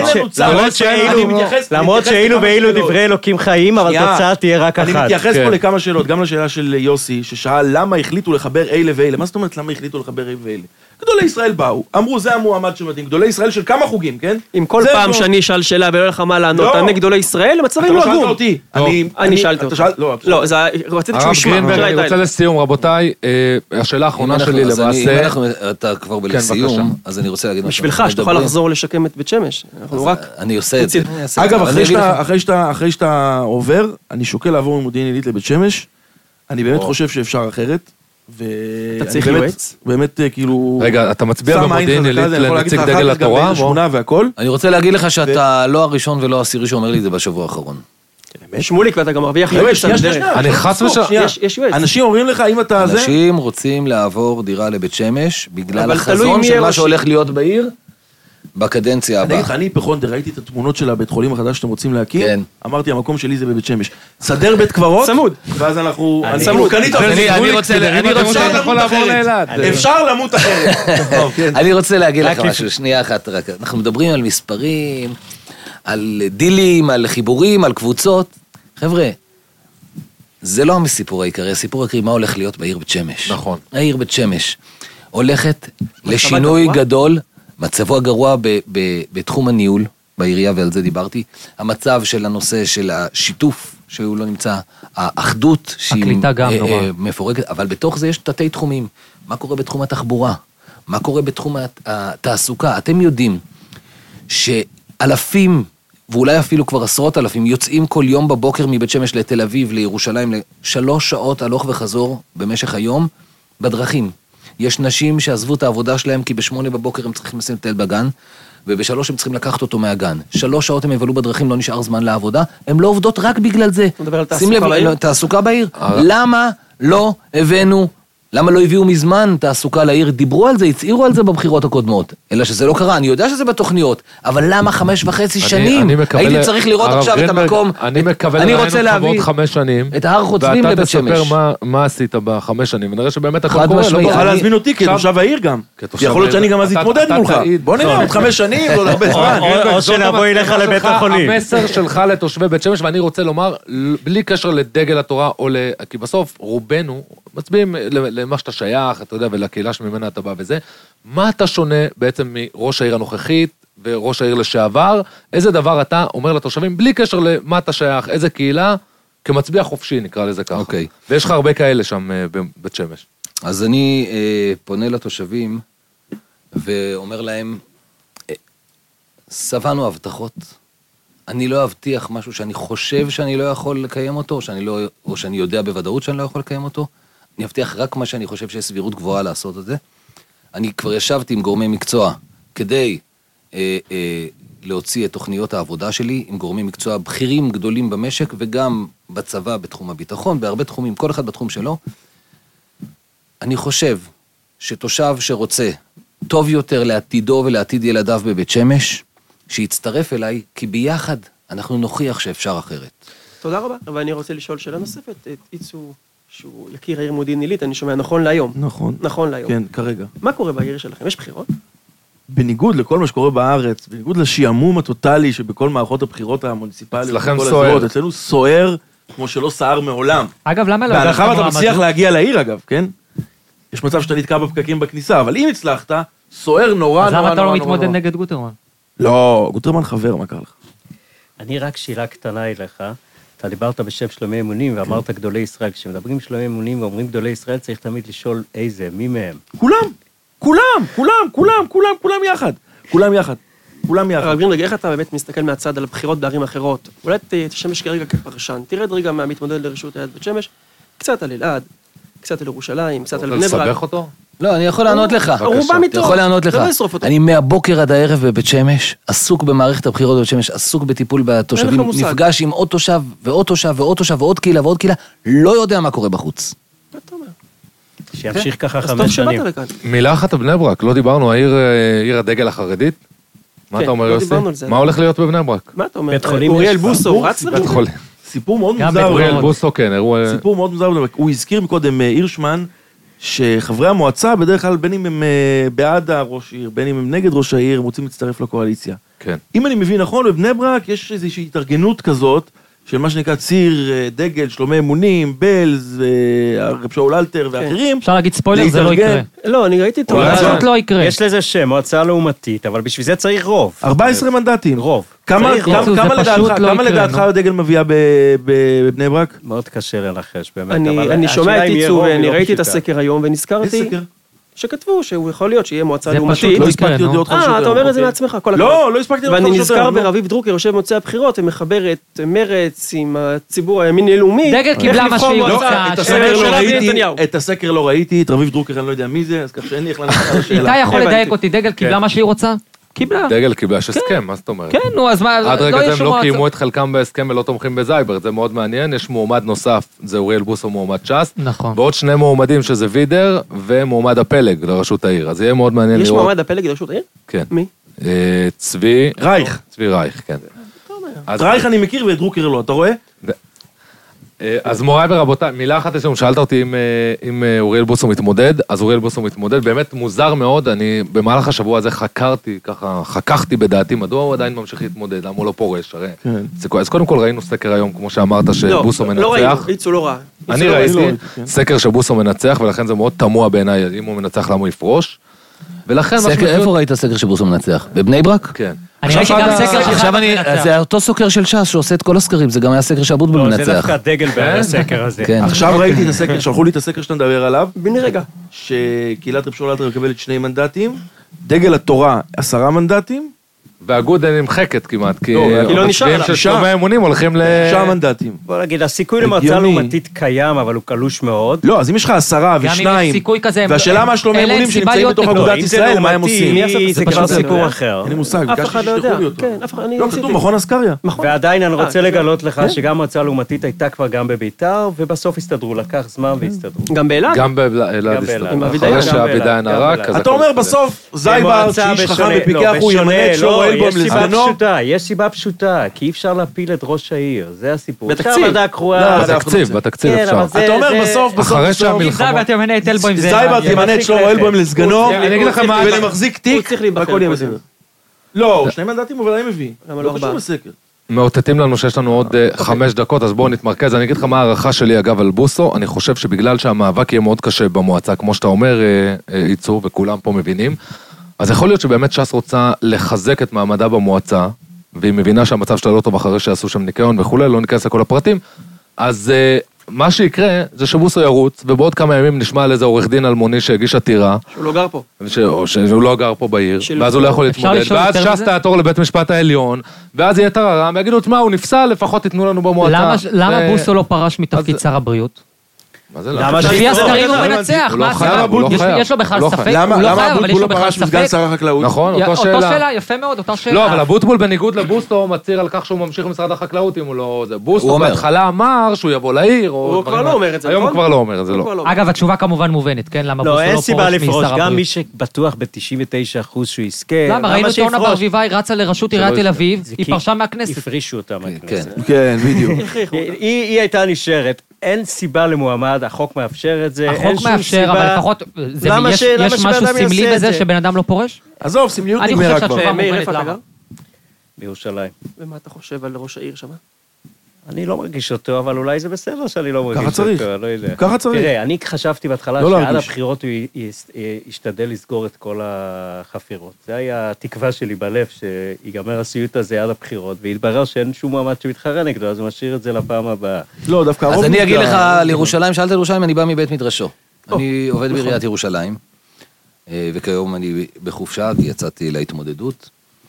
למרות שאילו ואילו דברי אלוקים חיים, אבל תוצאה תהיה רק אחת. אני מתייחס פה לכמה שאלות, גם לשאלה של יוסי, ששאל למה החליטו לחבר אלה ואלה. מה זאת אומרת למה החליטו לחבר אלה ואלה? גדולי ישראל באו, אמרו זה המועמד שמתאים, גדולי ישראל של כמה חוגים, כן? אם כל פעם שאני אשאל שאלה ולא לך מה לענות, אני גדולי ישראל, מצבים לא הגון. אני שאלתי אותך. לא, רציתי שהוא ישמע. אני רוצה לסיום, רבותיי, השאלה האחרונה שלי למעשה... אתה כבר בלסיום, אז אני רוצה להגיד משהו. בשבילך, שתוכל לחזור לשקם את בית שמש. אני עושה את זה. אגב, אחרי שאתה עובר, אני שוקל לעבור ממודיעין עילית לבית שמש, אני באמת חושב שאפשר אחרת. אתה צריך יועץ? באמת כאילו... רגע, אתה מצביע במודיעין עילית לנציג דגל התורה? אני רוצה להגיד לך שאתה לא הראשון ולא העשירי שאומר לי את זה בשבוע האחרון. שמוליק ואתה גם מרוויח יועץ. אני חס ושם... יש יועץ. אנשים אומרים לך אם אתה זה... אנשים רוצים לעבור דירה לבית שמש בגלל החזון של מה שהולך להיות בעיר בקדנציה הבאה. אני אגיד לך, אני פחונדר, ראיתי את התמונות של הבית חולים החדש שאתם רוצים להקים, אמרתי, המקום שלי זה בבית שמש. סדר בית קברות, צמוד. ואז אנחנו... צמוד. אני רוצה למות אחרת. אפשר למות אחרת. אני רוצה להגיד לך משהו, שנייה אחת רק. אנחנו מדברים על מספרים, על דילים, על חיבורים, על קבוצות. חבר'ה, זה לא הסיפור העיקרי, הסיפור העיקרי, מה הולך להיות בעיר בית שמש. נכון. העיר בית שמש הולכת לשינוי גדול, מצבו הגרוע ב- ב- בתחום הניהול, בעירייה, ועל זה דיברתי, המצב של הנושא של השיתוף שהוא לא נמצא, האחדות שהיא הקליטה גם נורא. מפורקת, אבל בתוך זה יש תתי תחומים. מה קורה בתחום התחבורה? מה קורה בתחום התעסוקה? אתם יודעים שאלפים, ואולי אפילו כבר עשרות אלפים, יוצאים כל יום בבוקר מבית שמש לתל אביב, לירושלים, לשלוש שעות הלוך וחזור במשך היום בדרכים. יש נשים שעזבו את העבודה שלהם כי בשמונה בבוקר הם צריכים לשים את הילד בגן, ובשלוש הם צריכים לקחת אותו מהגן. שלוש שעות הם יבלו בדרכים, לא נשאר זמן לעבודה, הם לא עובדות רק בגלל זה. שים לב, תעסוקה בעיר. למה לא הבאנו, למה לא הביאו מזמן תעסוקה לעיר? דיברו על זה, הצעירו על זה בבחירות הקודמות. אלא שזה לא קרה, אני יודע שזה בתוכניות, אבל למה חמש וחצי שנים? הייתי צריך לראות עכשיו את המקום. אני מקבל אני רוצה להביא חמש שנים, את ההר חוצבים לבית שמש. ואתה תספר מה עשית בחמש שנים, ונראה שבאמת הכל קורה. לא תוכל להזמין אותי כתושב העיר גם. יכול להיות שאני גם אז אתמודד מולך. בוא נראה, עוד חמש שנים, לא הרבה זמן. או שנבוא אליך לבית החולים. המסר שלך לתושבי בית שמש, ואני רוצה לומר, בלי קשר לדגל התורה, או כי בסוף רובנו מצביעים למה שאתה שייך, אתה יודע, ולקהילה שממנה אתה בא וזה. מה אתה שונה בעצם מראש העיר הנוכחית וראש העיר לשעבר? איזה דבר אתה אומר לתושבים, בלי קשר למה אתה שייך, איזה קהילה, כמצביע חופשי, נקרא לזה ככה. אוקיי. ויש לך הרבה כאלה שם בבית שמש. אז אני אה, פונה לתושבים, ואומר להם, אה, סבנו הבטחות, אני לא אבטיח משהו שאני חושב שאני לא יכול לקיים אותו, או שאני, לא, או שאני יודע בוודאות שאני לא יכול לקיים אותו, אני אבטיח רק מה שאני חושב שיש סבירות גבוהה לעשות את זה. אני כבר ישבתי עם גורמי מקצוע, כדי אה, אה, להוציא את תוכניות העבודה שלי, עם גורמי מקצוע בכירים גדולים במשק, וגם בצבא, בתחום הביטחון, בהרבה תחומים, כל אחד בתחום שלו. אני חושב שתושב שרוצה טוב יותר לעתידו ולעתיד ילדיו בבית שמש, שיצטרף אליי, כי ביחד אנחנו נוכיח שאפשר אחרת. תודה רבה, ואני רוצה לשאול שאלה נוספת, את איצו, שהוא יכיר העיר מודיעין עילית, אני שומע נכון להיום. נכון. נכון להיום. כן, כרגע. מה קורה בעיר שלכם? יש בחירות? בניגוד לכל מה שקורה בארץ, בניגוד לשיעמום הטוטלי שבכל מערכות הבחירות המוניציפליות, אצלכם סוער. אצלנו סוער כמו שלא סער מעולם. אגב, למה לא? בהנחה אתה מצליח להגיע לעיר אגב, כן? יש מצב שאתה נתקע בפקקים בכניסה, אבל אם הצלחת, סוער נורא נורא נורא. אז למה אתה לא מתמודד נגד גוטרמן? לא, גוטרמן חבר, מה קרה לך? אני רק שאלה קטנה אליך. אתה דיברת בשם שלומי אמונים ואמרת גדולי ישראל. כשמדברים שלומי אמונים ואומרים גדולי ישראל, צריך תמיד לשאול איזה, מי מהם? כולם, כולם, כולם, כולם, כולם, כולם יחד. כולם יחד. כולם יחד. אבל גרינברג, איך אתה באמת מסתכל מהצד על הבחירות בערים אחרות? אולי תשמש כרגע כפרשן. תרד רגע מהמתמודד לרשות היד בית שמש, קצת על אלעד, קצת על ירושלים, קצת על בני ברק. לסבך אותו? לא, אני יכול לענות לך. רובם אתה יכול לענות לך. אני מהבוקר עד הערב בבית שמש, עסוק במערכת הבחירות בבית שמש, עסוק בטיפול בתושבים, נפגש עם עוד תושב ועוד תושב ועוד תושב ועוד קהילה ועוד קהילה, לא יודע מה קורה בחוץ. מה אתה אומר? שימשיך ככה חמש שנים. מילה אחת בבני ברק, לא דיברנו, העיר הדגל החרדית? מה אתה אומר, יוסי? מה הולך להיות בבני ברק? מה אתה אומר? בית חולים אוריאל בוסו, רץ בית חולים. סיפור מאוד מוזר. אוריאל בוסו, כן, אירוע... סיפור מאוד מוזר. הוא הזכיר מקודם הירשמן, שחברי המועצה בדרך כלל, בין אם הם בעד הראש עיר, בין אם הם נגד ראש העיר, הם רוצים להצטרף לקואליציה. כן. אם אני מבין נכון, בבני ברק יש איזושהי התארגנות כזאת, של מה שנקרא ציר, דגל, שלומי אמונים, בלז, רב שאול אלתר ואחרים. אפשר להגיד ספוילר, זה לא יקרה. לא, אני ראיתי את זה לא יקרה. יש לזה שם, מועצה לעומתית, אבל בשביל זה צריך רוב. ארבעה עשרה מנדטים. רוב. כמה לדעתך הדגל מביאה בבני ברק? מאוד קשה לנחש, באמת. אני שומע את איצו, ואני ראיתי את הסקר היום, ונזכרתי שכתבו שהוא יכול להיות שיהיה מועצה לעומתית. לא הספקתי עוד להיות חדשות. אה, אתה אומר את זה מעצמך, כל הכבוד. לא, לא הספקתי להיות חדשות. ואני נזכר ברביב דרוקר, יושב מוצאי הבחירות, ומחבר את מרץ עם הציבור הימין הלאומי. דגל קיבלה מה שהיא רוצה. את הסקר לא ראיתי, את רביב דרוקר אני לא יודע מי זה, אז כך שאין לי איך לענות על השאלה. איתי יכול לדייק אותי, דגל קיבלה מה שהיא רוצה? קיבלה. דגל קיבלה, יש הסכם, מה זאת אומרת? כן, נו, אז מה, עד רגע זה הם לא קיימו את חלקם בהסכם ולא תומכים בזייבר, זה מאוד מעניין, יש מועמד נוסף, זה אוריאל בוסו מועמד ש"ס, נכון. ועוד שני מועמדים שזה וידר, ומועמד הפלג לרשות העיר, אז יהיה מאוד מעניין יש לראות. יש מועמד הפלג לרשות העיר? כן. מי? צבי... רייך. צבי רייך, כן. רייך אני מכיר ואת דרוקר לא, אתה רואה? אז מוריי ורבותיי, מילה אחת יש לנו, שאלת אותי אם, אם אוריאל בוסו מתמודד, אז אוריאל בוסו מתמודד, באמת מוזר מאוד, אני במהלך השבוע הזה חקרתי, ככה, חככתי בדעתי, מדוע הוא עדיין ממשיך להתמודד, למה הוא לא פורש, הרי. כן. אז קודם כל ראינו סקר היום, כמו שאמרת, שבוסו לא, מנצח. לא ראינו, איצו לא רע. אני לא ראיתי לא סקר שבוסו מנצח, ולכן זה מאוד תמוה בעיניי, אם הוא מנצח, למה הוא יפרוש. ולכן... סקר, איפה ראית סקר שבוסו מנצח? בבני ברק? כן. אני ראיתי גם סקר עכשיו אני, זה אותו סוקר של ש"ס שעושה את כל הסקרים, זה גם היה סקר שאבוטבול מנצח. לא, זה דווקא דגל בסקר הזה. עכשיו ראיתי את הסקר, שלחו לי את הסקר שאתה מדבר עליו. בני רגע. שקהילת רב שאול אלתר מקבלת שני מנדטים, דגל התורה עשרה מנדטים, והגודל נמחקת כמעט, כי לא נשאר לה. של שלומי האמונים הולכים ל... שישה מנדטים. בוא נגיד, הסיכוי למועצה לעומתית קיים, אבל הוא קלוש מאוד. לא, אז אם יש לך עשרה ושניים, והשאלה מה שלומי האמונים שנמצאים בתוך אגודת ישראל, מה הם עושים? זה כבר סיפור אחר. אין לי מושג, אף אחד לא יודע. כן, אף אחד, אני לא כתוב מכון אסקריה. ועדיין אני רוצה לגלות לך שגם מועצה לעומתית הייתה כבר גם בביתר, ובסוף הסתדרו, לקח זמן והסתדרו. גם באלעד? גם באלעד הסתדרו. אחרי שהאבידיין הרק. אתה אומר בסוף, זייברט, שאיש חכם ופיקח, הוא ימנה את שלמה אלבוים לסגנו. יש סיבה פשוטה, כי אי אפשר להפיל את ראש העיר, זה הסיפור. בתקציב. בתקציב, בתקציב אפשר. אתה אומר בסוף, בסוף, אחרי שהמלחמה... זייברט ימנה את שלמה אלבוים לסגנו, ולמחזיק תיק, והכל יהיה בסדר. לא, שני מנדטים הוא ודאי מביא. לא קשור לסקר. מאותתים לנו שיש לנו עוד חמש דקות, אז בואו נתמרכז. אני אגיד לך מה הערכה שלי אגב על בוסו, אני חושב שבגלל שהמאבק יהיה מאוד קשה במועצה, כמו שאתה אומר, ייצור, וכולם פה מבינים, אז יכול להיות שבאמת ש"ס רוצה לחזק את מעמדה במועצה, והיא מבינה שהמצב שלה לא טוב אחרי שעשו שם ניקיון וכולי, לא ניכנס לכל הפרטים, אז מה שיקרה זה שבוסו ירוץ, ובעוד כמה ימים נשמע על איזה עורך דין אלמוני שהגיש עתירה. שהוא לא גר פה. או שהוא לא גר פה בעיר, ואז הוא לא יכול להתמודד, ואז ש"ס תעתור לבית משפט העליון, ואז יהיה טררם, ויגידו, תשמע, הוא נפסל, לפחות תיתנו לנו במועצה. למה בוסו לא פרש מתפקיד שר הבריאות? מה זה למה? לפי הסקרים הוא מנצח, מה הסקר? יש לו בכלל ספק? למה אבוטבול לא פרש מסגן שר החקלאות? נכון, אותו שאלה. אותו שאלה, יפה מאוד, אותה שאלה. לא, אבל אבוטבול בניגוד לבוסו מצהיר על כך שהוא ממשיך במשרד החקלאות, אם הוא לא... בוסו בהתחלה אמר שהוא יבוא לעיר, הוא כבר לא אומר את זה, היום הוא כבר לא אומר את זה, לא. אגב, התשובה כמובן מובנת, כן? למה בוסו לא פורש משר הבריאות? לא, אין סיבה לפרוש, גם מי שבטוח ב-תשעים ותשעה אחוז שהוא יזכה. למה? ראינו את אורנה ברביבאי רצה לראשות עיריית תל אביב, היא פרשה מהכנסת. הפרישו אותה מהכנסת. כן, בדיוק. היא הייתה נשארת. אין סיבה למועמד, החוק מאפשר את זה, אין שום מאפשר, סיבה. אבל לפחות, יש, יש משהו סמלי בזה שבן אדם לא פורש? עזוב, סמליות נגמרה כבר. אני חושב שהתשובה מובנת למה. בירושלים. ומה אתה חושב על ראש העיר שם? אני לא מרגיש אותו, אבל אולי זה בסדר שאני לא מרגיש אותו. ככה צריך. לא יודע. ככה צריך. תראה, אני חשבתי בהתחלה לא שעד להרגיש. הבחירות הוא ישתדל לסגור את כל החפירות. זה היה התקווה שלי בלב, שיגמר הסיוט הזה עד הבחירות, והתברר שאין שום מועמד שמתחרה נגדו, אז הוא משאיר את זה לפעם הבאה. לא, דווקא הרוב... אז אני אגיד לך על ירושלים, שאלת על ירושלים, אני בא מבית מדרשו. אני עובד בעיריית ירושלים, וכיום אני בחופשה, כי יצאתי להתמודדות.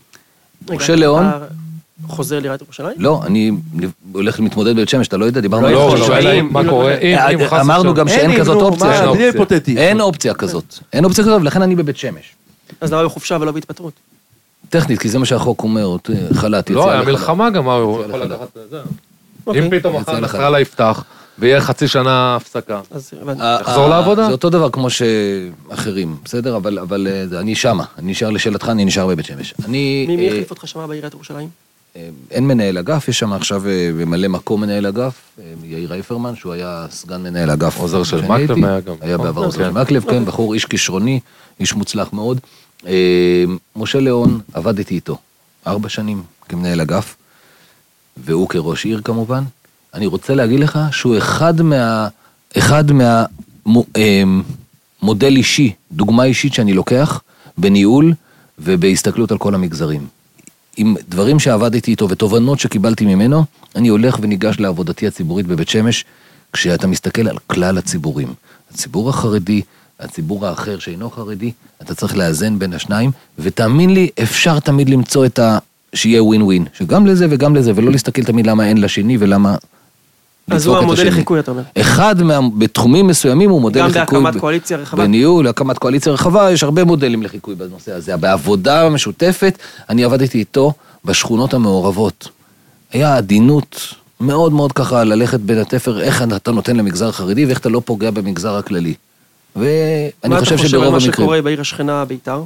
משה ליאון... חוזר לעיריית ירושלים? לא, אני הולך להתמודד בבית שמש, אתה לא יודע, דיברנו על לא, ירושלים. הוא שואל מה קורה, אם חס אמרנו גם שאין כזאת אופציה. אין מה, אופציה כזאת. אין אופציה כזאת, ולכן אני בבית שמש. אז למה בחופשה ולא בהתפטרות? טכנית, כי זה מה שהחוק אומר, חל"ת, יוצא לא, לחל"ת. המלחמה גם, הוא יכול לקחת את זה. אם פתאום יוצא מחר לחל"ת. נסראללה יפתח, ויהיה חצי שנה הפסקה. אז הבנתי. תחזור לעבודה? זה אותו דבר כמו שאחרים, בסדר? אבל אבל, אה, אני שמה, אני נשאר לשאלתך, אני נשאר בבית שמש. אני... מי מי אה, החליף אותך שמה בעיריית ירושלים? אה, אין מנהל אגף, יש שם עכשיו אה, ממלא מקום מנהל אגף, אה, יאיר אייפרמן, שהוא היה סגן מנהל אגף. עוזר של כשאני מקלב הייתי. היה גם. היה בעבר כן. עוזר של מקלב, כן, בחור איש כישרוני, איש מוצלח מאוד. אה, משה ליאון, עבדתי איתו ארבע שנים כמנהל אגף, והוא כראש עיר כמובן. אני רוצה להגיד לך שהוא אחד מה... אחד מה... מודל אישי, דוגמה אישית שאני לוקח בניהול ובהסתכלות על כל המגזרים. עם דברים שעבדתי איתו ותובנות שקיבלתי ממנו, אני הולך וניגש לעבודתי הציבורית בבית שמש, כשאתה מסתכל על כלל הציבורים. הציבור החרדי, הציבור האחר שאינו חרדי, אתה צריך לאזן בין השניים, ותאמין לי, אפשר תמיד למצוא את ה... שיהיה ווין ווין, שגם לזה וגם לזה, ולא להסתכל תמיד למה אין לשני ולמה... אז הוא המודל לחיקוי, אתה אומר. אחד מה... בתחומים מסוימים הוא מודל לחיקוי. גם בהקמת קואליציה רחבה. בניהול, הקמת קואליציה רחבה, יש הרבה מודלים לחיקוי בנושא הזה. בעבודה משותפת, אני עבדתי איתו בשכונות המעורבות. היה עדינות מאוד מאוד ככה ללכת בין התפר, איך אתה נותן למגזר חרדי, ואיך אתה לא פוגע במגזר הכללי. ואני חושב שברוב המקרים... מה אתה חושב על מה שקורה בעיר השכנה ביתר?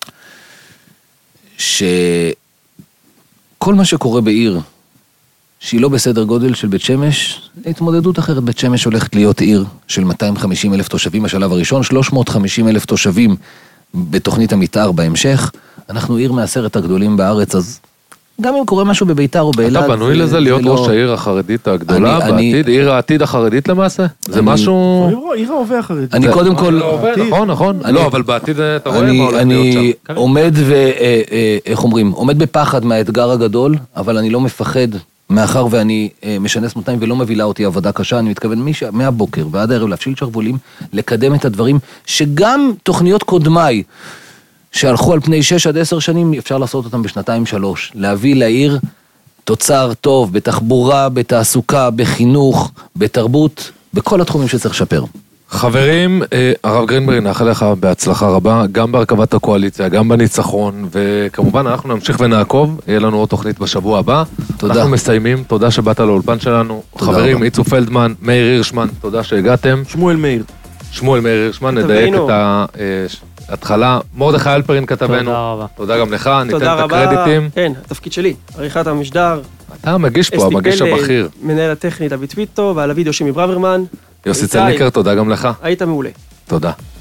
שכל מה שקורה בעיר, שהיא לא בסדר גודל של בית שמש, התמודדות אחרת. בית שמש הולכת להיות עיר של מאתיים וחמישים אלף תושבים השלב הראשון, שלוש מאות וחמישים אלף תושבים בתוכנית המתאר בהמשך. אנחנו עיר מעשרת הגדולים בארץ, אז גם אם קורה משהו בביתר או באלעד... אתה בנוי לזה להיות ראש העיר החרדית הגדולה בעתיד, עיר העתיד החרדית למעשה? זה משהו... עיר ההווה החרדית. אני קודם כל... נכון, נכון. לא, אבל בעתיד אתה רואה מה הולך להיות אני שם. עומד ו... איך אומרים? עומד בפחד מהאתגר הגדול, אבל אני לא מפחד, מאחר ואני משנה סמותיים ולא מבילה אותי עבודה קשה, אני מתכוון מהבוקר ועד הערב להפשיל שרוולים, לקדם את הדברים שגם תוכניות קודמיי, שהלכו על פני שש עד עשר שנים, אפשר לעשות אותם בשנתיים שלוש. להביא לעיר תוצר טוב, בתחבורה, בתעסוקה, בחינוך, בתרבות, בכל התחומים שצריך לשפר. חברים, הרב גרינברג, נאחל לך בהצלחה רבה, גם בהרכבת הקואליציה, גם בניצחון, וכמובן אנחנו נמשיך ונעקוב, יהיה לנו עוד תוכנית בשבוע הבא. תודה. אנחנו מסיימים, תודה שבאת לאולפן שלנו. חברים, רבה. איצו פלדמן, מאיר הירשמן, תודה שהגעתם. שמואל מאיר. שמואל מאיר הירשמן, נדייק את ההתחלה. מרדכי אלפרין כתבנו. תודה רבה. תודה גם לך, ניתן את הקרדיטים. כן, התפקיד שלי, עריכת המשדר. אתה מגיש פה, המגיש הבכיר. מנהל הטכני דוד טוויטו, ועל הוידאו שימי ברוורמן. יוסי צלניקר, תודה גם לך. היית מעולה. תודה.